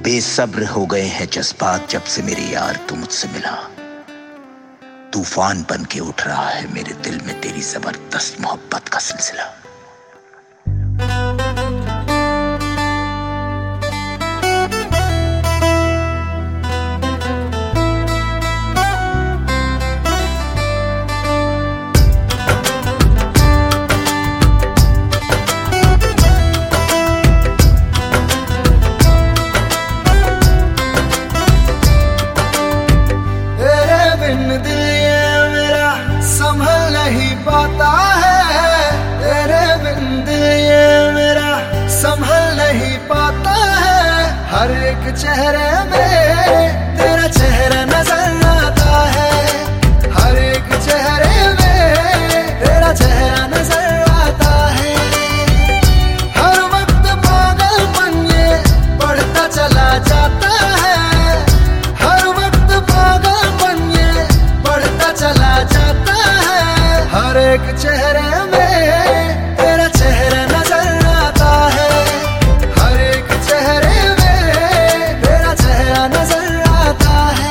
बेसब्र हो गए हैं जज्बात जब से मेरे यार तू मुझसे मिला। तूफान बन के उठ रहा है मेरे दिल में तेरी जबरदस्त मोहब्बत का सिलसिला। पाता है तेरे बिन दिल ये मेरा संभल नहीं पाता है। हर एक चेहरे में तेरा चेहरा नजर आता है। हर एक चेहरे में तेरा चेहरा नजर आता है। हर वक्त पागलपन ये बढ़ता चला जाता है। हर वक्त पागलपन ये बढ़ता चला जाता है। हर एक चेहरे में तेरा चेहरा नजर आता है। हर एक चेहरे में तेरा चेहरा नजर आता है।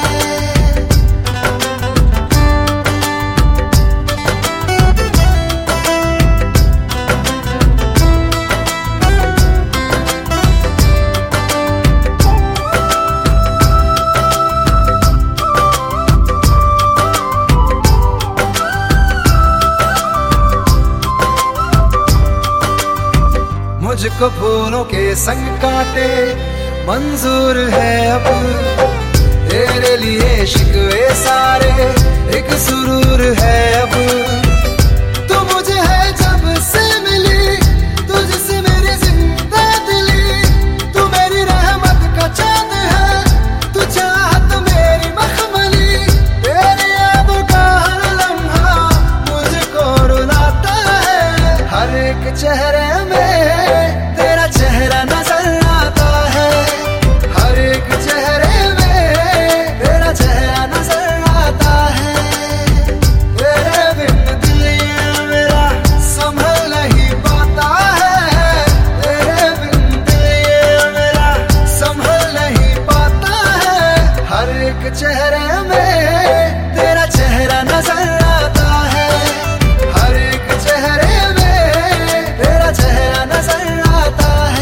मुझको फूलों के संग काटे मंजूर है अब। तेरे लिए शिकवे सारे एक सुरूर है अब। तू मुझे है जब से मिली तुझसे मेरी जिंदा दिली। तू मेरी रहमत का चांद है। तू चाहत मेरी मखमली। तेरी यादों का हर लम्हा मुझको रुलाता है। हर एक चेहरे में तेरा चेहरा नजर आता है। हर एक चेहरे में तेरा चेहरा नजर आता है। तेरे बिन दिल ये मेरा संभल नहीं पाता है। तेरे बिन दिल ये मेरा संभल नहीं पाता है। हर एक चेहरे में तेरा चेहरा नजर आता है। हर एक चेहरे में तेरा चेहरा नजर आता है।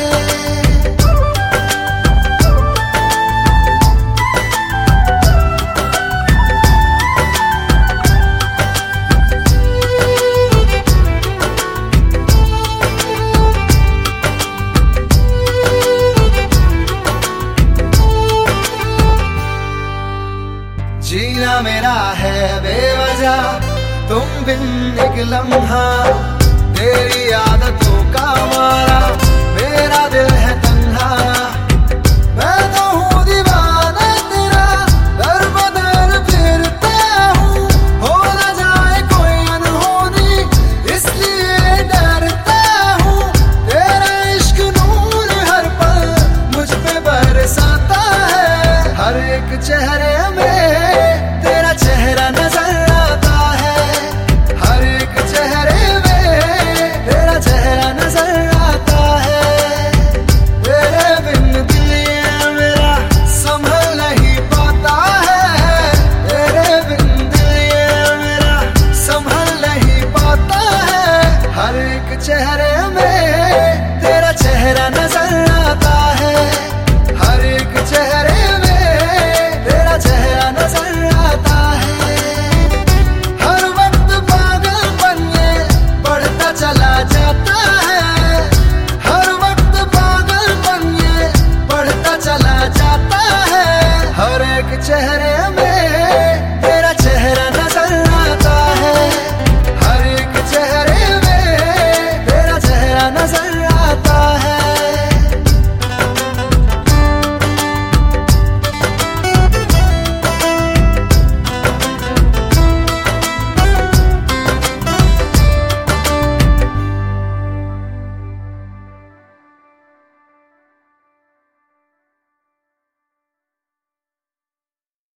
जीना मेरा है बेवजह तुम बिन एक लम्हा। तेरी आदतों का मारा मेरा दिल